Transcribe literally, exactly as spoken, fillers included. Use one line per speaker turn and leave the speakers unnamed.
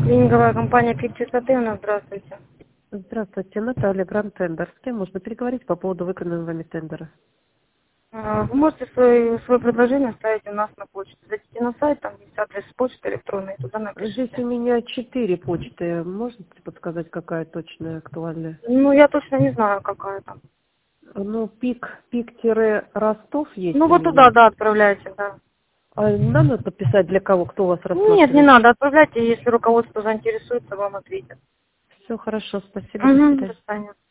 Клининговая компания «Пик Чистоты» у нас. Здравствуйте.
Здравствуйте, Наталья, Гранд Тендер. С кем можно переговорить по поводу выигранного вами тендера?
А, Вы можете свое, свое предложение оставить у нас на почте. Зайдите на сайт, там есть адрес почты электронной, туда
Здесь
напишите.
у меня четыре почты. Можете подсказать, какая точная, актуальная?
Ну, я точно не знаю, какая там.
Ну, пик, пик-ростов есть
Ну,
у
вот
меня.
туда, да, отправляйте, да.
А надо подписать для кого, кто вас
Нет, не
рассматривает?
надо, отправляйте, если руководство заинтересуется, вам ответят.
Все хорошо, спасибо, до
Угу, до
свидания.
свидания.